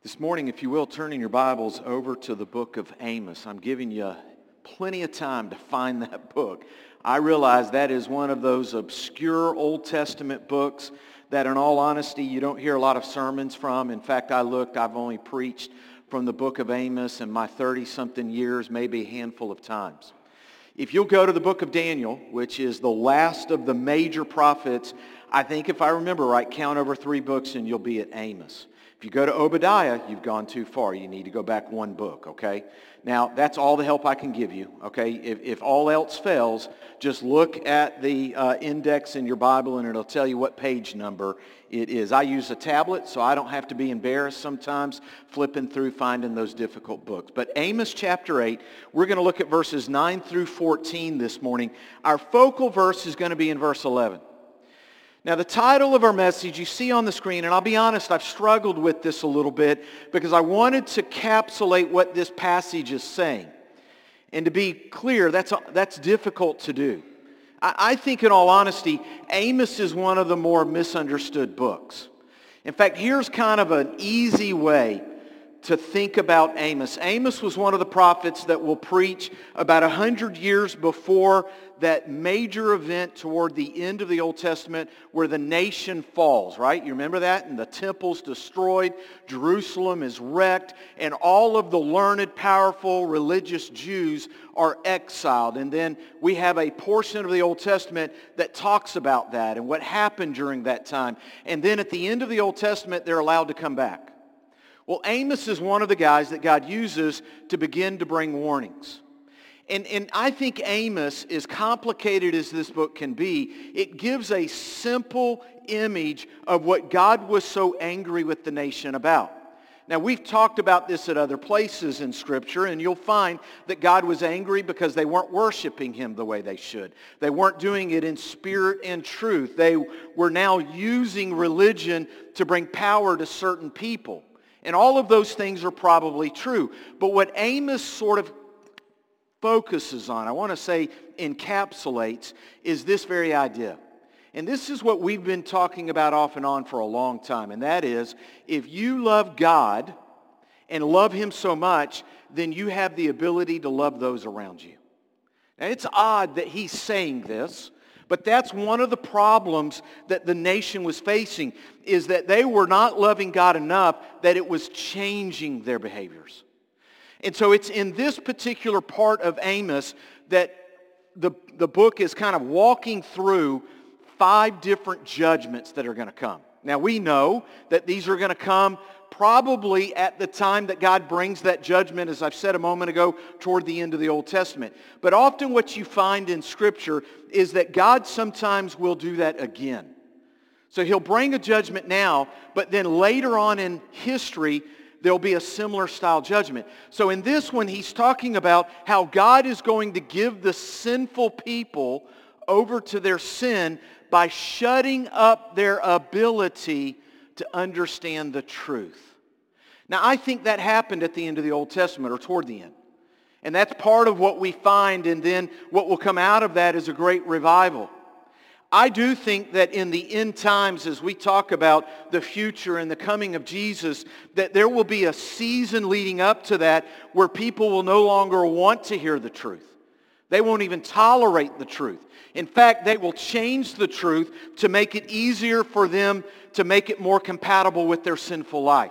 This morning, if you will, turn in your Bibles over to the book of Amos. I'm giving you plenty of time to find that book. I realize that is one of those obscure Old Testament books that, in all honesty, you don't hear a lot of sermons from. In fact, I've only preached from the book of Amos in my 30-something years, maybe a handful of times. If you'll go to the book of Daniel, which is the last of the major prophets, I think if I remember right, count over 3 books and you'll be at Amos. If you go to Obadiah, you've gone too far. You need to go back 1 book, okay? Now, that's all the help I can give you, okay? If all else fails, just look at the index in your Bible and it'll tell you what page number it is. I use a tablet, so I don't have to be embarrassed sometimes flipping through finding those difficult books. But Amos chapter 8, we're going to look at verses 9 through 14 this morning. Our focal verse is going to be in verse 11. Now, the title of our message you see on the screen, and I'll be honest, I've struggled with this a little bit because I wanted to capsulate what this passage is saying. And to be clear, that's difficult to do. I think, in all honesty, Amos is one of the more misunderstood books. In fact, here's kind of an easy way to think about Amos. Amos was one of the prophets that will preach about 100 years before that major event toward the end of the Old Testament where the nation falls, right? You remember that? And the temple's destroyed, Jerusalem is wrecked, and all of the learned, powerful, religious Jews are exiled. And then we have a portion of the Old Testament that talks about that and what happened during that time. And then at the end of the Old Testament, they're allowed to come back. Well, Amos is one of the guys that God uses to begin to bring warnings. And I think Amos, as complicated as this book can be, it gives a simple image of what God was so angry with the nation about. Now, we've talked about this at other places in Scripture, and you'll find that God was angry because they weren't worshiping Him the way they should. They weren't doing it in spirit and truth. They were now using religion to bring power to certain people. And all of those things are probably true. But what Amos sort of focuses on, I want to say encapsulates, is this very idea. And this is what we've been talking about off and on for a long time. And that is, if you love God and love Him so much, then you have the ability to love those around you. Now, it's odd that he's saying this, but that's one of the problems that the nation was facing, is that they were not loving God enough that it was changing their behaviors. And so it's in this particular part of Amos that the book is kind of walking through 5 different judgments that are going to come. Now, we know that these are going to come probably at the time that God brings that judgment, as I've said a moment ago, toward the end of the Old Testament. But often what you find in Scripture is that God sometimes will do that again. So He'll bring a judgment now, but then later on in history, there'll be a similar style judgment. So in this one, he's talking about how God is going to give the sinful people over to their sin by shutting up their ability to understand the truth. Now, I think that happened at the end of the Old Testament, or toward the end. And that's part of what we find, and then what will come out of that is a great revival. I do think that in the end times, as we talk about the future and the coming of Jesus, that there will be a season leading up to that where people will no longer want to hear the truth. They won't even tolerate the truth. In fact, they will change the truth to make it easier for them to make it more compatible with their sinful life.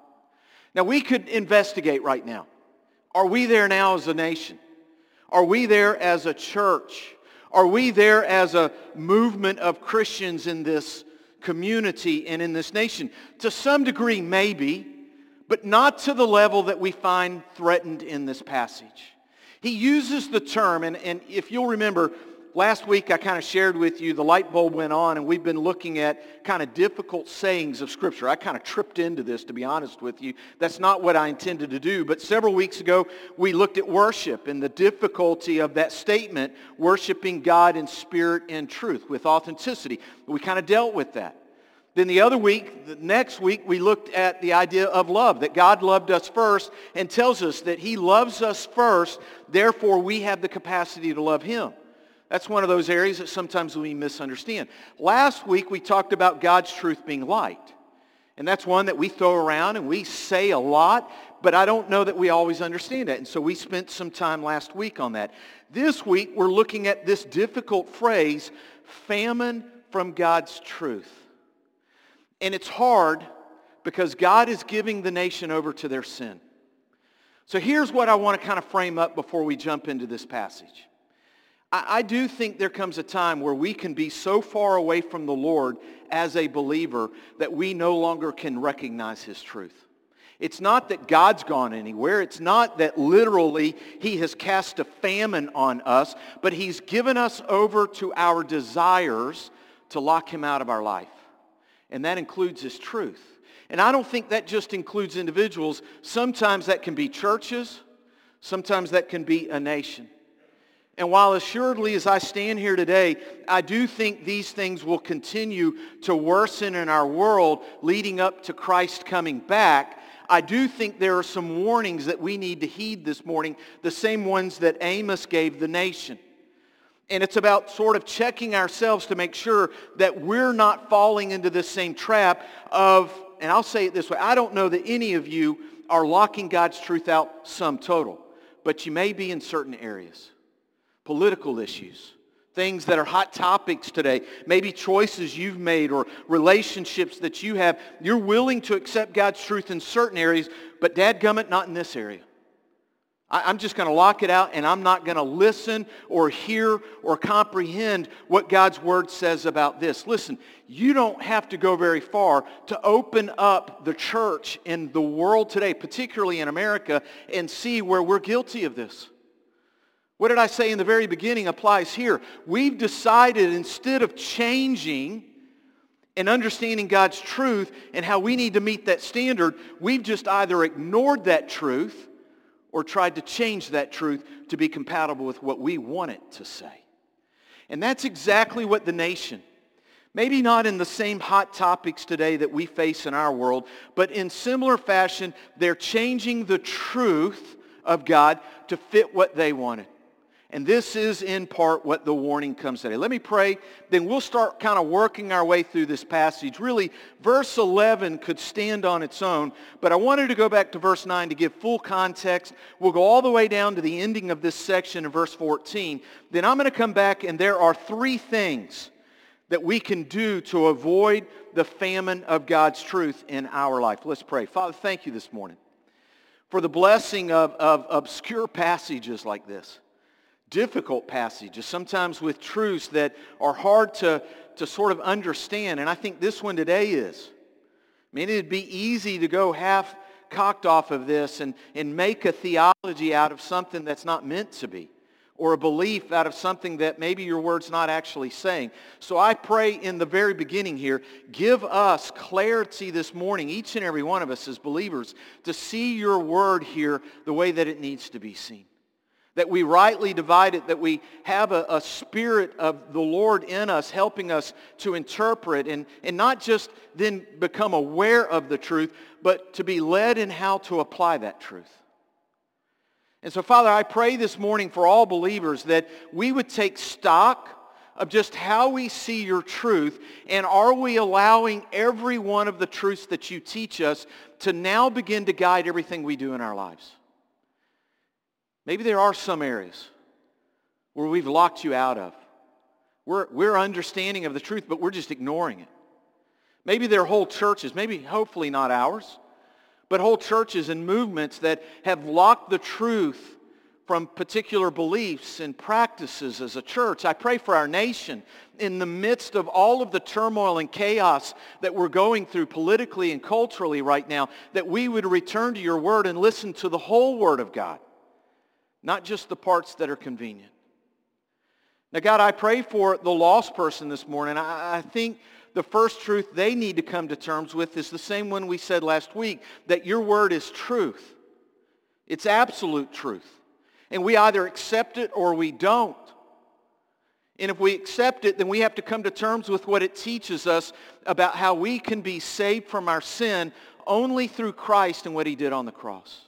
Now, we could investigate right now. Are we there now as a nation? Are we there as a church? Are we there as a movement of Christians in this community and in this nation? To some degree, maybe, but not to the level that we find threatened in this passage. He uses the term, and if you'll remember, last week I kind of shared with you, the light bulb went on, and we've been looking at kind of difficult sayings of Scripture. I kind of tripped into this, to be honest with you. That's not what I intended to do, but several weeks ago we looked at worship and the difficulty of that statement, worshiping God in spirit and truth, with authenticity. We kind of dealt with that. Then the next week, we looked at the idea of love, that God loved us first and tells us that He loves us first, therefore we have the capacity to love Him. That's one of those areas that sometimes we misunderstand. Last week, we talked about God's truth being light. And that's one that we throw around and we say a lot, but I don't know that we always understand it. And so we spent some time last week on that. This week we're looking at this difficult phrase, famine from God's truth. And it's hard because God is giving the nation over to their sin. So here's what I want to kind of frame up before we jump into this passage. I do think there comes a time where we can be so far away from the Lord as a believer that we no longer can recognize His truth. It's not that God's gone anywhere. It's not that literally He has cast a famine on us, but He's given us over to our desires to lock Him out of our life. And that includes His truth. And I don't think that just includes individuals. Sometimes that can be churches. Sometimes that can be a nation. And while assuredly as I stand here today, I do think these things will continue to worsen in our world leading up to Christ coming back, I do think there are some warnings that we need to heed this morning, the same ones that Amos gave the nation. And it's about sort of checking ourselves to make sure that we're not falling into this same trap of, and I'll say it this way, I don't know that any of you are locking God's truth out sum total, but you may be in certain areas. Political issues, things that are hot topics today, maybe choices you've made or relationships that you have. You're willing to accept God's truth in certain areas, but dadgummit, not in this area. I'm just going to lock it out, and I'm not going to listen or hear or comprehend what God's Word says about this. Listen, you don't have to go very far to open up the church in the world today, particularly in America, and see where we're guilty of this. What did I say in the very beginning applies here. We've decided instead of changing and understanding God's truth and how we need to meet that standard, we've just either ignored that truth or tried to change that truth to be compatible with what we want it to say. And that's exactly what the nation, maybe not in the same hot topics today that we face in our world, but in similar fashion, they're changing the truth of God to fit what they wanted. And this is in part what the warning comes today. Let me pray, then we'll start kind of working our way through this passage. Really, verse 11 could stand on its own, but I wanted to go back to verse 9 to give full context. We'll go all the way down to the ending of this section in verse 14. Then I'm going to come back, and there are three things that we can do to avoid the famine of God's truth in our life. Let's pray. Father, thank you this morning for the blessing of obscure passages like this. Difficult passages, sometimes with truths that are hard to sort of understand. And I think this one today is. I mean, it'd be easy to go half cocked off of this and make a theology out of something that's not meant to be, or a belief out of something that maybe your word's not actually saying. So I pray in the very beginning here, give us clarity this morning, each and every one of us as believers, to see your word here the way that it needs to be seen. That we rightly divide it, that we have a spirit of the Lord in us, helping us to interpret and not just then become aware of the truth, but to be led in how to apply that truth. And so, Father, I pray this morning for all believers that we would take stock of just how we see your truth, and are we allowing every one of the truths that you teach us to now begin to guide everything we do in our lives. Maybe there are some areas where we've locked you out of. We're understanding of the truth, but we're just ignoring it. Maybe there are whole churches, maybe hopefully not ours, but whole churches and movements that have locked the truth from particular beliefs and practices as a church. I pray for our nation in the midst of all of the turmoil and chaos that we're going through politically and culturally right now, that we would return to your word and listen to the whole word of God. Not just the parts that are convenient. Now, God, I pray for the lost person this morning. I think the first truth they need to come to terms with is the same one we said last week, that your word is truth. It's absolute truth. And we either accept it or we don't. And if we accept it, then we have to come to terms with what it teaches us about how we can be saved from our sin only through Christ and what he did on the cross.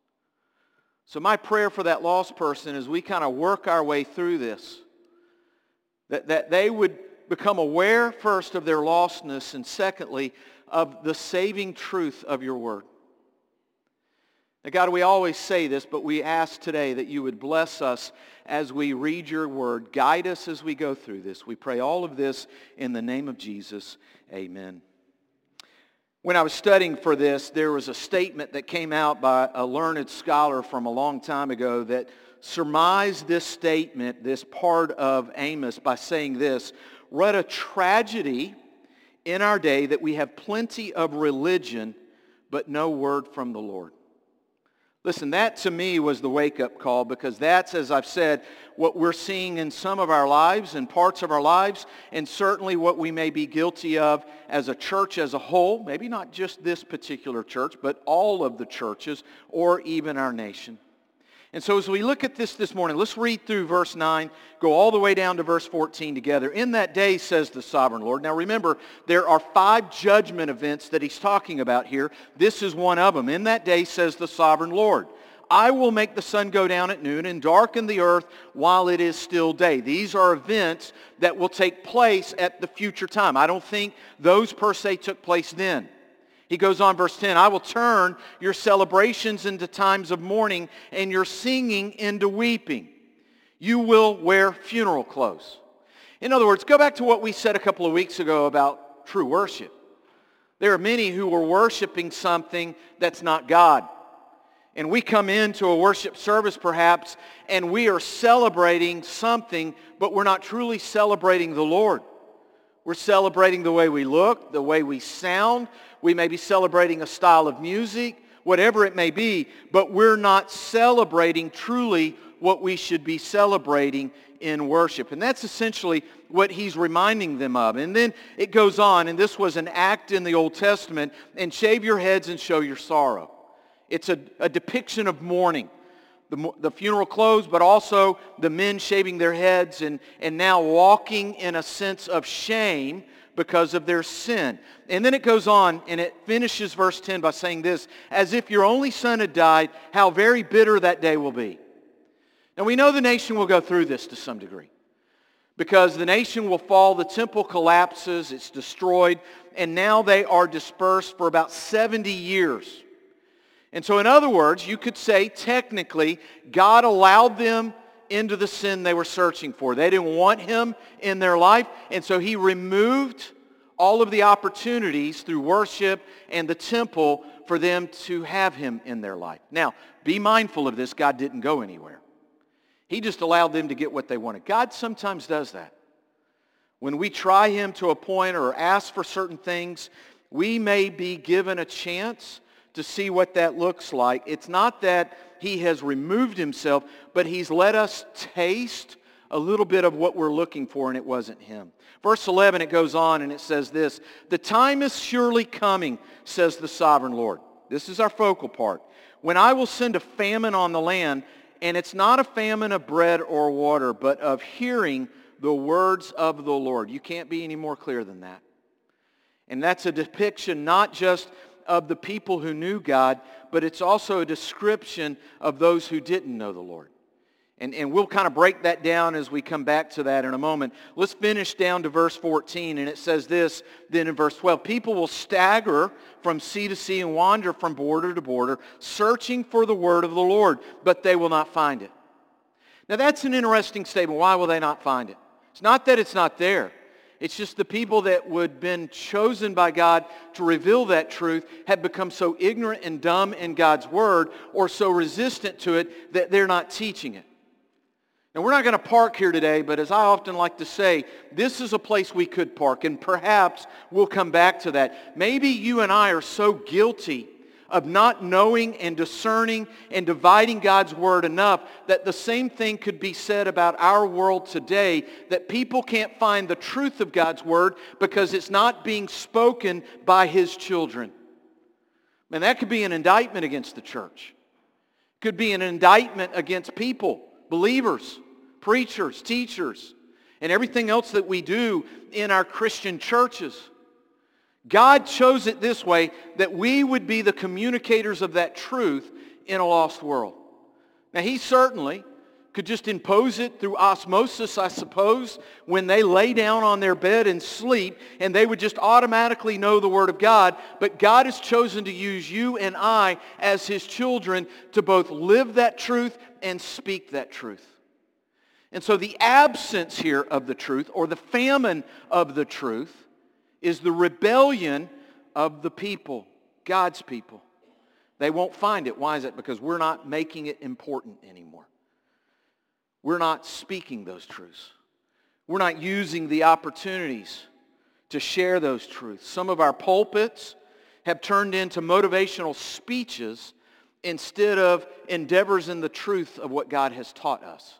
So my prayer for that lost person as we kind of work our way through this, that they would become aware first of their lostness, and secondly, of the saving truth of your word. Now, God, we always say this, but we ask today that you would bless us as we read your word. Guide us as we go through this. We pray all of this in the name of Jesus. Amen. When I was studying for this, there was a statement that came out by a learned scholar from a long time ago that surmised this statement, this part of Amos, by saying this: what a tragedy in our day that we have plenty of religion, but no word from the Lord. Listen, that to me was the wake-up call, because that's, as I've said, what we're seeing in some of our lives and parts of our lives, and certainly what we may be guilty of as a church as a whole, maybe not just this particular church, but all of the churches or even our nation. And so as we look at this morning, let's read through verse 9, go all the way down to verse 14 together. In that day, says the sovereign Lord. Now remember, there are 5 judgment events that he's talking about here. This is one of them. In that day, says the sovereign Lord, I will make the sun go down at noon and darken the earth while it is still day. These are events that will take place at the future time. I don't think those per se took place then. He goes on, verse 10, I will turn your celebrations into times of mourning and your singing into weeping. You will wear funeral clothes. In other words, go back to what we said a couple of weeks ago about true worship. There are many who are worshiping something that's not God. And we come into a worship service perhaps, and we are celebrating something, but we're not truly celebrating the Lord. We're celebrating the way we look, the way we sound. We may be celebrating a style of music, whatever it may be, but we're not celebrating truly what we should be celebrating in worship. And that's essentially what he's reminding them of. And then it goes on, and this was an act in the Old Testament, and shave your heads and show your sorrow. It's a depiction of mourning. The funeral clothes, but also the men shaving their heads and now walking in a sense of shame because of their sin. And then it goes on, and it finishes verse 10 by saying this, as if your only son had died, how very bitter that day will be. Now we know the nation will go through this to some degree, because the nation will fall, the temple collapses, it's destroyed, and now they are dispersed for about 70 years. And so in other words, you could say technically God allowed them into the sin they were searching for. They didn't want him in their life, and so he removed all of the opportunities through worship and the temple for them to have him in their life. Now, be mindful of this. God didn't go anywhere. He just allowed them to get what they wanted. God sometimes does that. When we try him to a point or ask for certain things, we may be given a chance to see what that looks like. It's not that he has removed himself, but he's let us taste a little bit of what we're looking for, and it wasn't him. Verse 11, it goes on, and it says this, the time is surely coming, says the sovereign Lord. This is our focal part. When I will send a famine on the land, and it's not a famine of bread or water, but of hearing the words of the Lord. You can't be any more clear than that. And that's a depiction not just of the people who knew God, but it's also a description of those who didn't know the Lord. And we'll kind of break that down as we come back to that in a moment. Let's finish down to verse 14, and it says this, then in verse 12, people will stagger from sea to sea and wander from border to border, searching for the word of the Lord, but they will not find it. Now that's an interesting statement. Why will they not find it? It's not that it's not there. It's just the people that would have been chosen by God to reveal that truth have become so ignorant and dumb in God's word, or so resistant to it, that they're not teaching it. Now we're not going to park here today, but as I often like to say, this is a place we could park, and perhaps we'll come back to that. Maybe you and I are so guilty of not knowing and discerning and dividing God's word enough that the same thing could be said about our world today, that people can't find the truth of God's word because it's not being spoken by his children. And that could be an indictment against the church. It could be an indictment against people, believers, preachers, teachers, and everything else that we do in our Christian churches. God chose it this way, that we would be the communicators of that truth in a lost world. Now he certainly could just impose it through osmosis, I suppose, when they lay down on their bed and sleep, and they would just automatically know the Word of God. But God has chosen to use you and I as His children to both live that truth and speak that truth. And so the absence here of the truth, or the famine of the truth, is the rebellion of the people, God's people. They won't find it. Why is it? Because we're not making it important anymore. We're not speaking those truths. We're not using the opportunities to share those truths. Some of our pulpits have turned into motivational speeches instead of endeavors in the truth of what God has taught us.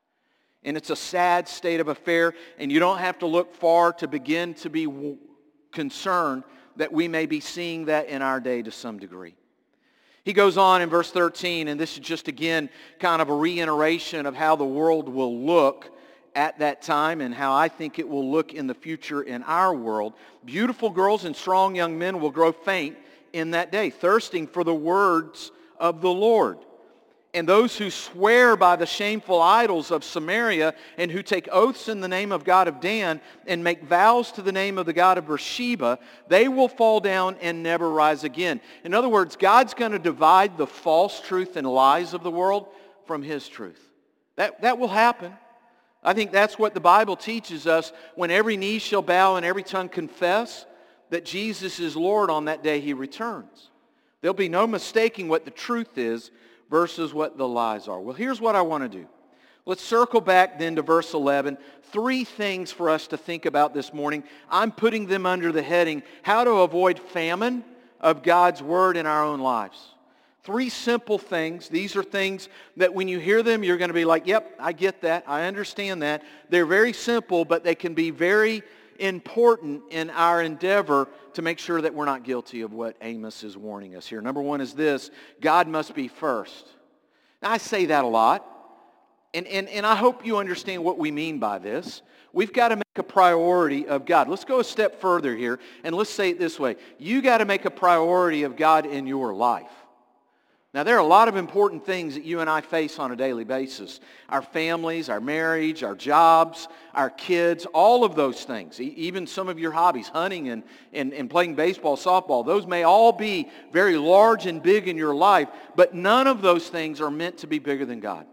And it's a sad state of affair, and you don't have to look far to begin to be concerned that we may be seeing that in our day to some degree. He goes on in verse 13, and this is just again kind of a reiteration of how the world will look at that time and how I think it will look in the future in our world. Beautiful girls and strong young men will grow faint in that day, thirsting for the words of the Lord. And those who swear by the shameful idols of Samaria and who take oaths in the name of God of Dan and make vows to the name of the God of Beersheba, they will fall down and never rise again. In other words, God's going to divide the false truth and lies of the world from His truth. That will happen. I think that's what the Bible teaches us when every knee shall bow and every tongue confess that Jesus is Lord on that day He returns. There'll be no mistaking what the truth is versus what the lies are. Well, here's what I want to do. Let's circle back then to verse 11. 3 things for us to think about this morning. I'm putting them under the heading, how to avoid famine of God's Word in our own lives. 3 simple things. These are things that when you hear them, you're going to be like, yep, I get that. I understand that. They're very simple, but they can be very important in our endeavor to make sure that we're not guilty of what Amos is warning us here. Number 1 is this: God must be first. Now, I say that a lot, and I hope you understand what we mean by this. We've got to make a priority of God. Let's go a step further here, and let's say it this way. You got to make a priority of God in your life. Now, there are a lot of important things that you and I face on a daily basis. Our families, our marriage, our jobs, our kids, all of those things. Even some of your hobbies, hunting and playing baseball, softball, those may all be very large and big in your life, but none of those things are meant to be bigger than God.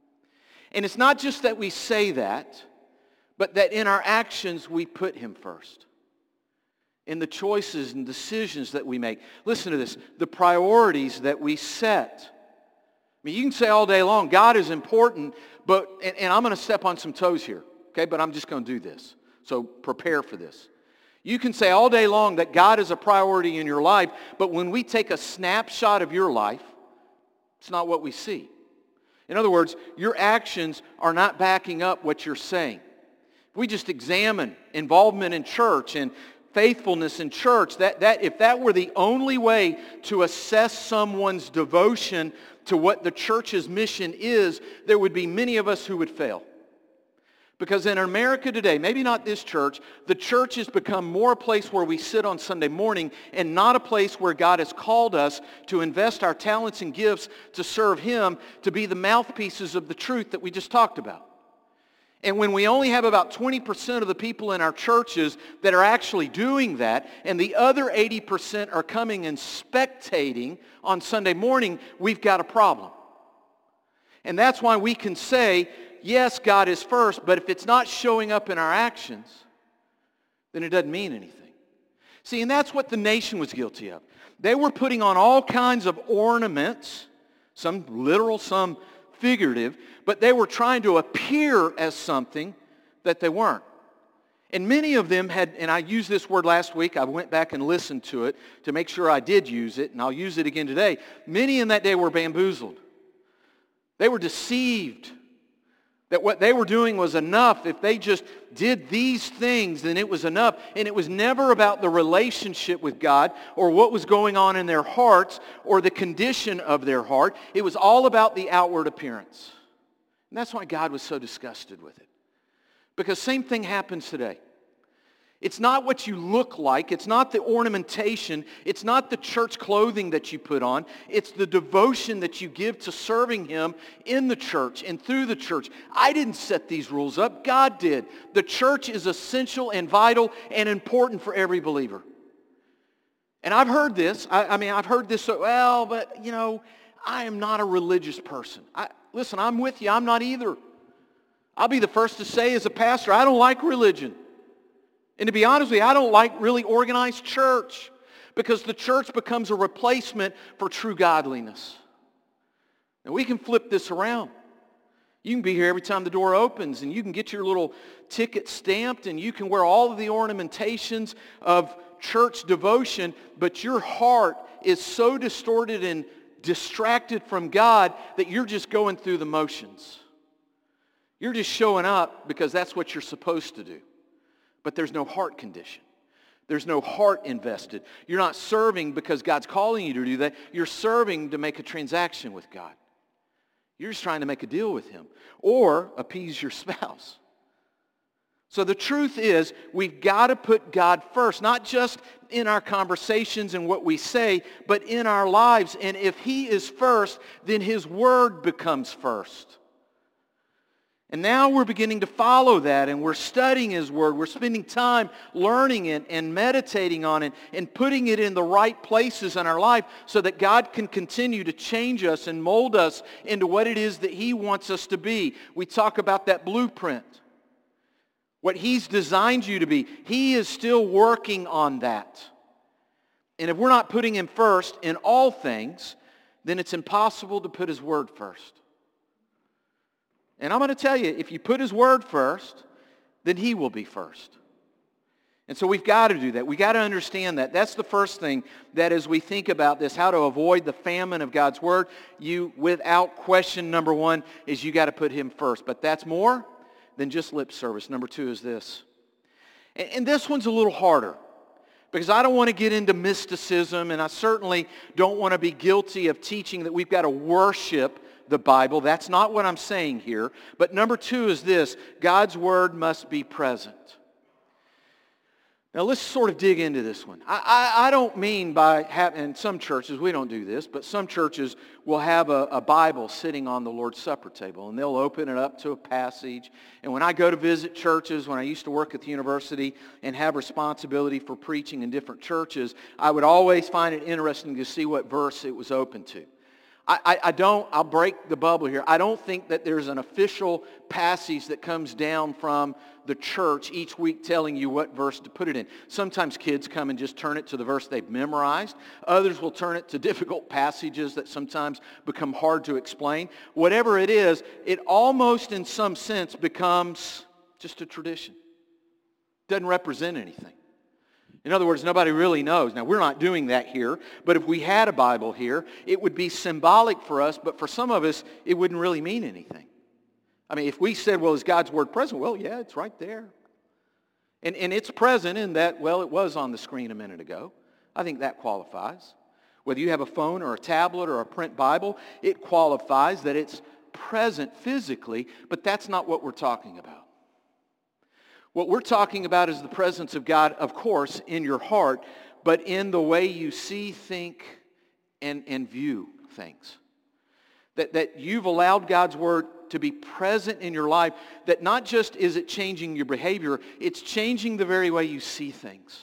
And it's not just that we say that, but that in our actions we put Him first. In the choices and decisions that we make. Listen to this. The priorities that we set. I mean, you can say all day long, God is important, but, and I'm going to step on some toes here, okay? But I'm just going to do this. So prepare for this. You can say all day long that God is a priority in your life, but when we take a snapshot of your life, it's not what we see. In other words, your actions are not backing up what you're saying. If we just examine involvement in church and faithfulness in church, that if that were the only way to assess someone's devotion to what the church's mission is, there would be many of us who would fail. Because in America today, maybe not this church, the church has become more a place where we sit on Sunday morning and not a place where God has called us to invest our talents and gifts to serve Him, to be the mouthpieces of the truth that we just talked about. And when we only have about 20% of the people in our churches that are actually doing that, and the other 80% are coming and spectating on Sunday morning, we've got a problem. And that's why we can say, yes, God is first, but if it's not showing up in our actions, then it doesn't mean anything. See, and that's what the nation was guilty of. They were putting on all kinds of ornaments, some literal, some figurative, but they were trying to appear as something that they weren't. And many of them had, and I used this word last week, I went back and listened to it to make sure I did use it, and I'll use it again today. Many in that day were bamboozled. They were deceived that what they were doing was enough. If they just did these things, then it was enough. And it was never about the relationship with God or what was going on in their hearts or the condition of their heart. It was all about the outward appearance. And that's why God was so disgusted with it. Because same thing happens today. It's not what you look like. It's not the ornamentation. It's not the church clothing that you put on. It's the devotion that you give to serving Him in the church and through the church. I didn't set these rules up. God did. The church is essential and vital and important for every believer. And I've heard this. I've heard this, but I am not a religious person. Listen, I'm with you. I'm not either. I'll be the first to say as a pastor, I don't like religion. And to be honest with you, I don't like really organized church because the church becomes a replacement for true godliness. And we can flip this around. You can be here every time the door opens and you can get your little ticket stamped and you can wear all of the ornamentations of church devotion, but your heart is so distorted and distracted from God that you're just going through the motions. You're just showing up because that's what you're supposed to do. But there's no heart condition. There's no heart invested. You're not serving because God's calling you to do that. You're serving to make a transaction with God. You're just trying to make a deal with Him or appease your spouse. So the truth is, we've got to put God first, not just in our conversations and what we say, but in our lives. And if He is first, then His Word becomes first. And now we're beginning to follow that, and we're studying His Word. We're spending time learning it and meditating on it and putting it in the right places in our life so that God can continue to change us and mold us into what it is that He wants us to be. We talk about that blueprint, what He's designed you to be. He is still working on that. And if we're not putting Him first in all things, then it's impossible to put His Word first. And I'm going to tell you, if you put His Word first, then He will be first. And so we've got to do that. We've got to understand that. That's the first thing that as we think about this, how to avoid the famine of God's Word, you, without question, number one, is you got to put Him first. But that's more than just lip service. Number two is this. And this one's a little harder because I don't want to get into mysticism, and I certainly don't want to be guilty of teaching that we've got to worship the Bible. That's not what I'm saying here. But number two is this: God's Word must be present. Now let's sort of dig into this one. I don't mean by having, in some churches, we don't do this, but some churches will have a Bible sitting on the Lord's Supper table, and they'll open it up to a passage. And when I go to visit churches, when I used to work at the university and have responsibility for preaching in different churches, I would always find it interesting to see what verse it was open to. I'll break the bubble here. I don't think that there's an official passage that comes down from the church each week telling you what verse to put it in. Sometimes kids come and just turn it to the verse they've memorized. Others will turn it to difficult passages that sometimes become hard to explain. Whatever it is, it almost in some sense becomes just a tradition. Doesn't represent anything. In other words, nobody really knows. Now, we're not doing that here, but if we had a Bible here, it would be symbolic for us, but for some of us, it wouldn't really mean anything. I mean, if we said, well, is God's Word present? Well, yeah, it's right there. And it's present in that, well, it was on the screen a minute ago. I think that qualifies. Whether you have a phone or a tablet or a print Bible, it qualifies that it's present physically, but that's not what we're talking about. What we're talking about is the presence of God, of course, in your heart, but in the way you see, think, and view things. That you've allowed God's Word to be present in your life, that not just is it changing your behavior, it's changing the very way you see things.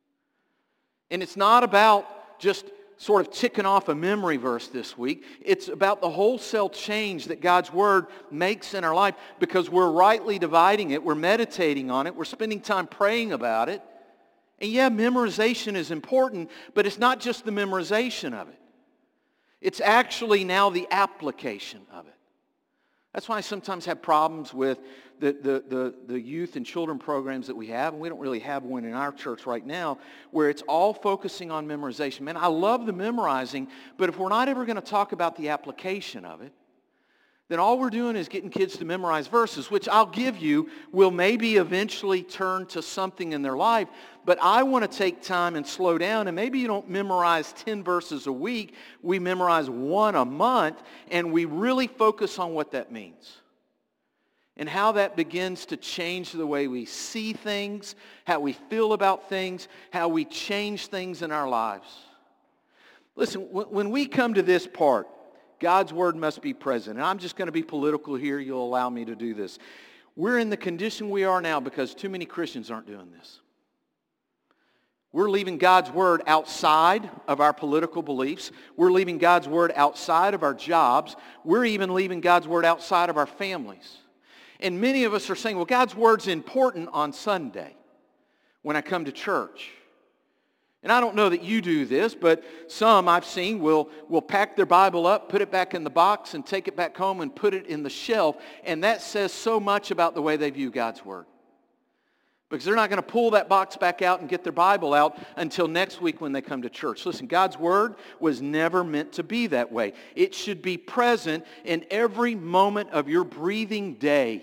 And it's not about just sort of ticking off a memory verse this week. It's about the wholesale change that God's Word makes in our life because we're rightly dividing it, we're meditating on it, we're spending time praying about it. And yeah, memorization is important, but it's not just the memorization of it. It's actually now the application of it. That's why I sometimes have problems with the youth and children programs that we have, and we don't really have one in our church right now, where it's all focusing on memorization. Man, I love the memorizing, but if we're not ever going to talk about the application of it, then all we're doing is getting kids to memorize verses, which I'll give you will maybe eventually turn to something in their life. But I want to take time and slow down, and maybe you don't memorize 10 verses a week. We memorize one a month, and we really focus on what that means. and how that begins to change the way we see things, how we feel about things, how we change things in our lives. Listen, when we come to this part, God's word must be present. And I'm just going to be political here. You'll allow me to do this. We're in the condition we are now because too many Christians aren't doing this. We're leaving God's word outside of our political beliefs. We're leaving God's word outside of our jobs. We're even leaving God's word outside of our families. And many of us are saying, well, God's word's important on Sunday when I come to church. And I don't know that you do this, but some I've seen will pack their Bible up, put it back in the box, and take it back home and put it in the shelf. And that says so much about the way they view God's word. Because they're not going to pull that box back out and get their Bible out until next week when they come to church. Listen, God's word was never meant to be that way. It should be present in every moment of your breathing day.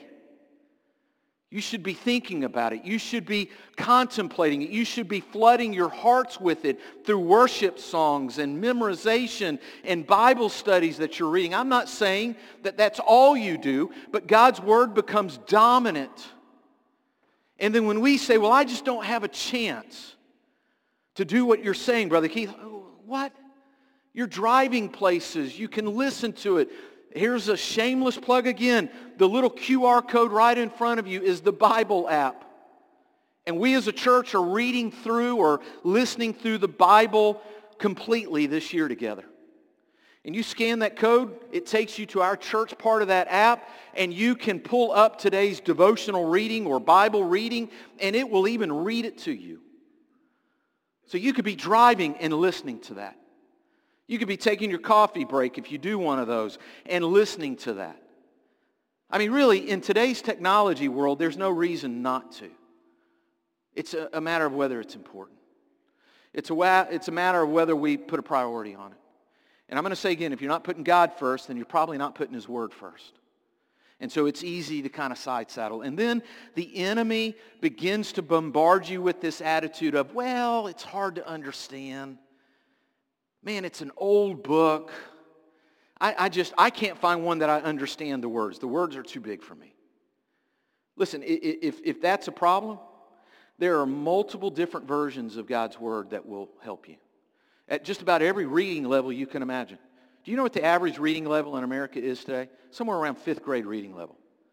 You should be thinking about it. You should be contemplating it. You should be flooding your hearts with it through worship songs and memorization and Bible studies that you're reading. I'm not saying that that's all you do, but God's word becomes dominant. And then when we say, well, I just don't have a chance to do what you're saying, Brother Keith. What? You're driving places. You can listen to it. Here's a shameless plug again. The little QR code right in front of you is the Bible app. And we as a church are reading through or listening through the Bible completely this year together. And you scan that code, it takes you to our church part of that app, and you can pull up today's devotional reading or Bible reading, and it will even read it to you. So you could be driving and listening to that. You could be taking your coffee break if you do one of those and listening to that. I mean, really, in today's technology world, there's no reason not to. It's a matter of whether it's important. It's a matter of whether we put a priority on it. And I'm going to say again, if you're not putting God first, then you're probably not putting his word first. And so it's easy to kind of side saddle. And then the enemy begins to bombard you with this attitude of, well, it's hard to understand. Man, it's an old book. I can't find one that I understand the words. The words are too big for me. Listen, if that's a problem, there are multiple different versions of God's word that will help you. At just about every reading level you can imagine. Do you know what the average reading level in America is today? Somewhere around 5th grade reading level.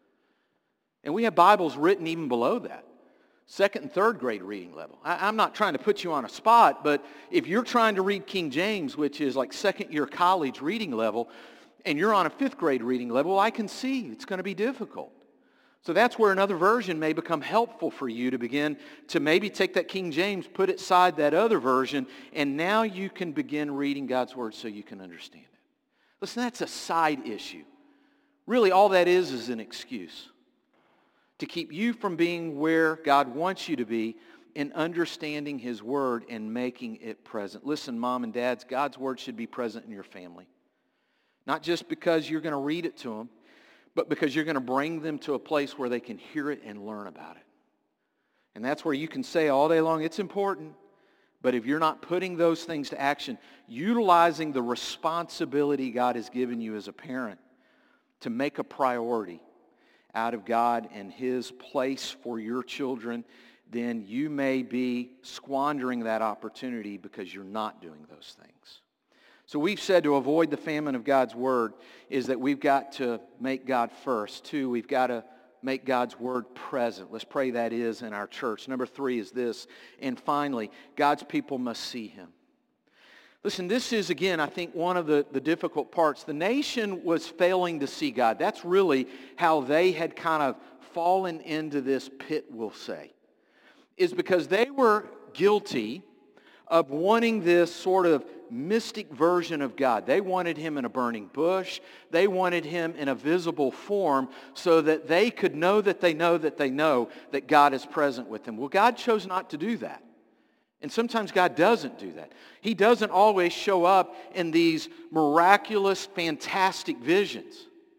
And we have Bibles written even below that. 2nd and 3rd grade reading level. I'm not trying to put you on a spot, but if you're trying to read King James, which is like 2nd year college reading level, and you're on a 5th grade reading level, I can see it's going to be difficult. So that's where another version may become helpful for you to begin to maybe take that King James, put it aside that other version, and now you can begin reading God's word so you can understand it. Listen, that's a side issue. Really, all that is an excuse to keep you from being where God wants you to be in understanding his word and making it present. Listen, mom and dads, God's word should be present in your family. Not just because you're going to read it to them, but because you're going to bring them to a place where they can hear it and learn about it. And that's where you can say all day long, it's important. But if you're not putting those things to action, utilizing the responsibility God has given you as a parent to make a priority out of God and his place for your children, then you may be squandering that opportunity because you're not doing those things. So we've said to avoid the famine of God's word is that we've got to make God first. 2, we've got to make God's word present. Let's pray that is in our church. Number 3 is this. And finally, God's people must see him. Listen, this is, again, I think one of the difficult parts. The nation was failing to see God. That's really how they had kind of fallen into this pit, we'll say, is because they were guilty of wanting this sort of mystic version of God. They wanted him in a burning bush. They wanted him in a visible form so that they could know that they know that they know that God is present with them. Well, God chose not to do that. And sometimes God doesn't do that. He doesn't always show up in these miraculous, fantastic visions.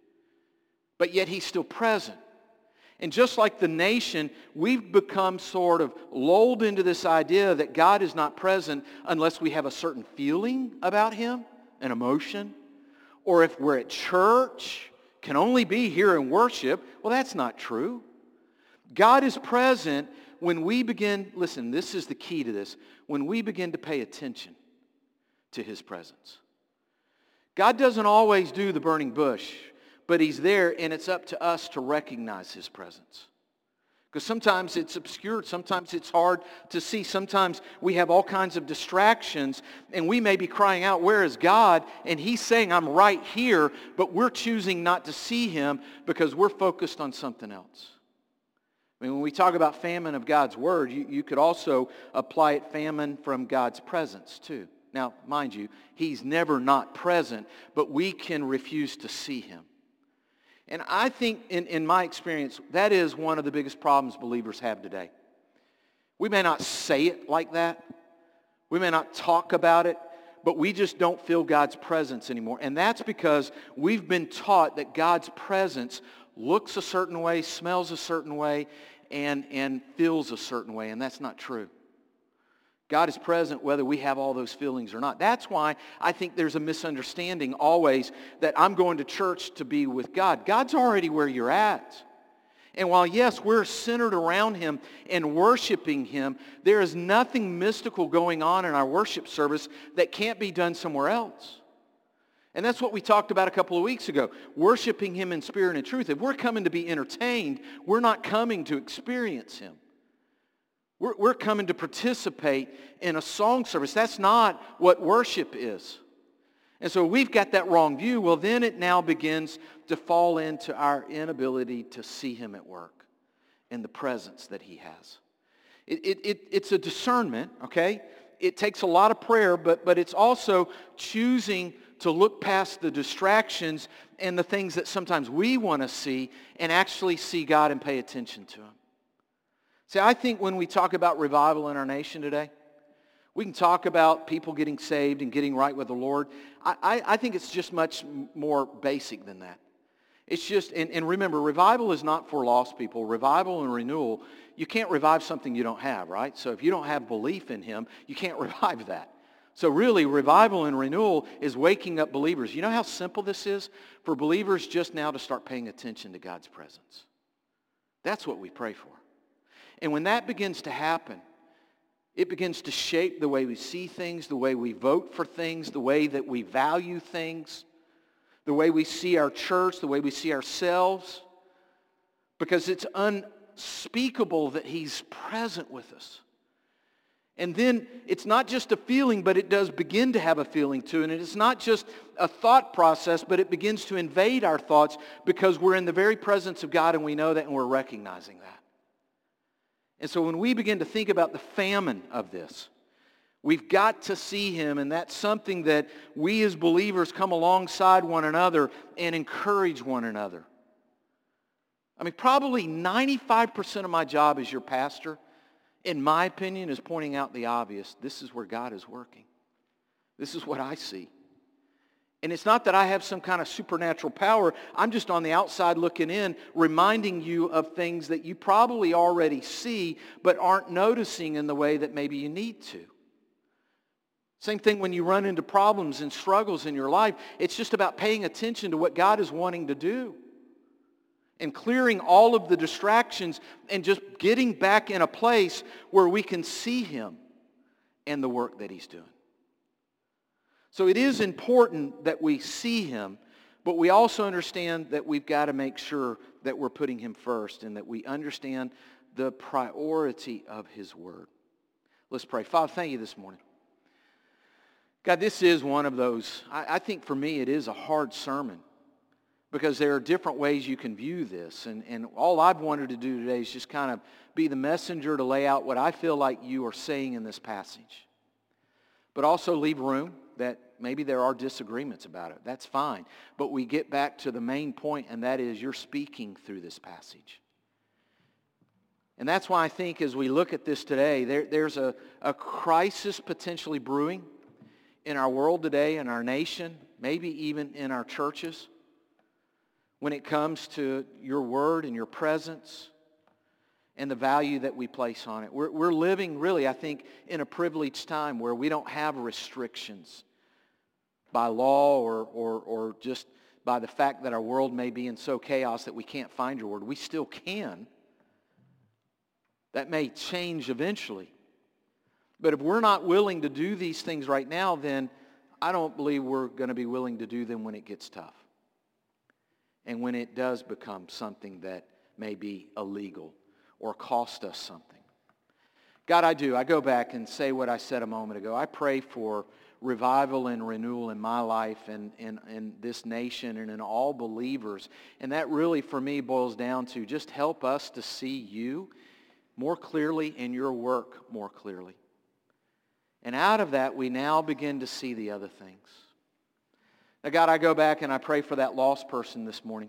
But yet he's still present. And just like the nation, we've become sort of lulled into this idea that God is not present unless we have a certain feeling about him, an emotion. Or if we're at church, can only be here in worship. Well, that's not true. God is present when we begin, listen, this is the key to this, when we begin to pay attention to his presence. God doesn't always do the burning bush, but he's there, and it's up to us to recognize his presence. Because sometimes it's obscured, sometimes it's hard to see, sometimes we have all kinds of distractions, and we may be crying out, where is God? And he's saying, I'm right here, but we're choosing not to see him because we're focused on something else. I mean, when we talk about famine of God's word, you could also apply it famine from God's presence too. Now, mind you, he's never not present, but we can refuse to see him. And I think, in my experience, that is one of the biggest problems believers have today. We may not say it like that. We may not talk about it, but we just don't feel God's presence anymore. And that's because we've been taught that God's presence looks a certain way, smells a certain way, and feels a certain way. And that's not true. God is present whether we have all those feelings or not. That's why I think there's a misunderstanding always that I'm going to church to be with God. God's already where you're at. And while, yes, we're centered around him and worshiping him, there is nothing mystical going on in our worship service that can't be done somewhere else. And that's what we talked about a couple of weeks ago, worshiping him in spirit and truth. If we're coming to be entertained, we're not coming to experience him. We're coming to participate in a song service. That's not what worship is. And so we've got that wrong view. Well, then it now begins to fall into our inability to see him at work and the presence that he has. It's a discernment, okay? It takes a lot of prayer, but it's also choosing to look past the distractions and the things that sometimes we want to see and actually see God and pay attention to him. See, I think when we talk about revival in our nation today, we can talk about people getting saved and getting right with the Lord. I think it's just much more basic than that. It's just, and remember, revival is not for lost people. Revival and renewal, you can't revive something you don't have, right? So if you don't have belief in him, you can't revive that. So really, revival and renewal is waking up believers. You know how simple this is? For believers just now to start paying attention to God's presence. That's what we pray for. And when that begins to happen, it begins to shape the way we see things, the way we vote for things, the way that we value things, the way we see our church, the way we see ourselves, because it's unspeakable that he's present with us. And then it's not just a feeling, but it does begin to have a feeling too. And it's not just a thought process, but it begins to invade our thoughts because we're in the very presence of God and we know that and we're recognizing that. And so when we begin to think about the famine of this, we've got to see him, and that's something that we as believers come alongside one another and encourage one another. I mean, probably 95% of my job as your pastor, in my opinion, is pointing out the obvious. This is where God is working. This is what I see. And it's not that I have some kind of supernatural power. I'm just on the outside looking in, reminding you of things that you probably already see, but aren't noticing in the way that maybe you need to. Same thing when you run into problems and struggles in your life. It's just about paying attention to what God is wanting to do and clearing all of the distractions and just getting back in a place where we can see him and the work that he's doing. So it is important that we see him, but we also understand that we've got to make sure that we're putting him first and that we understand the priority of his word. Let's pray. Father, thank you this morning. God, this is one of those, I think for me it is a hard sermon because there are different ways you can view this. And all I've wanted to do today is just kind of be the messenger to lay out what I feel like you are saying in this passage. But also leave room that maybe there are disagreements about it. That's fine. But we get back to the main point, and that is you're speaking through this passage. And that's why I think as we look at this today, there's a crisis potentially brewing in our world today, in our nation, maybe even in our churches, when it comes to your word and your presence and the value that we place on it. We're living really, I think, in a privileged time where we don't have restrictions by law or just by the fact that our world may be in so chaos that we can't find your word. We still can. That may change eventually. But if we're not willing to do these things right now, then I don't believe we're going to be willing to do them when it gets tough. And when it does become something that may be illegal or cost us something. God, I go back and say what I said a moment ago. I pray for revival and renewal in my life and in this nation and in all believers. And that really for me boils down to just help us to see you more clearly and your work more clearly. And out of that, we now begin to see the other things. Now, God, I go back and I pray for that lost person this morning.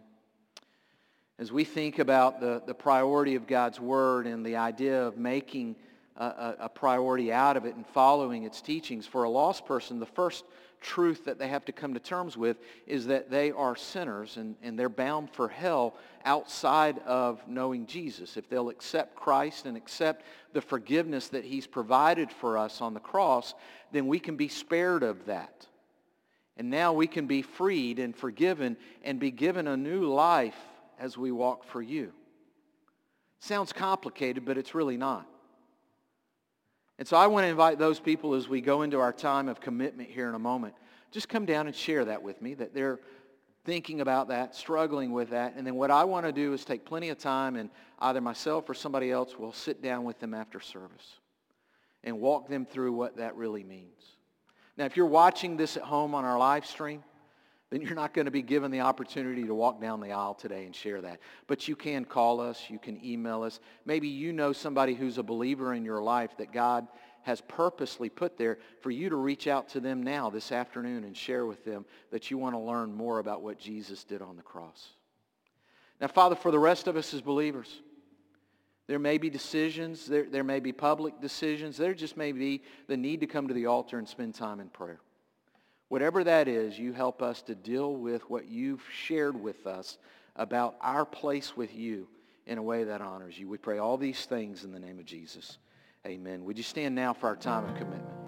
As we think about the priority of God's Word and the idea of making a priority out of it and following its teachings, for a lost person, the first truth that they have to come to terms with is that they are sinners and they're bound for hell outside of knowing Jesus. If they'll accept Christ and accept the forgiveness that he's provided for us on the cross, then we can be spared of that. And now we can be freed and forgiven and be given a new life as we walk for you. Sounds complicated, but it's really not. And so I want to invite those people as we go into our time of commitment here in a moment, just come down and share that with me, that they're thinking about that, struggling with that. And then what I want to do is take plenty of time, and either myself or somebody else will sit down with them after service and walk them through what that really means. Now, if you're watching this at home on our live stream, then you're not going to be given the opportunity to walk down the aisle today and share that. But you can call us, you can email us. Maybe you know somebody who's a believer in your life that God has purposely put there for you to reach out to them now this afternoon and share with them that you want to learn more about what Jesus did on the cross. Now, Father, for the rest of us as believers, there may be decisions, there may be public decisions, there just may be the need to come to the altar and spend time in prayer. Whatever that is, you help us to deal with what you've shared with us about our place with you in a way that honors you. We pray all these things in the name of Jesus. Amen. Would you stand now for our time of commitment?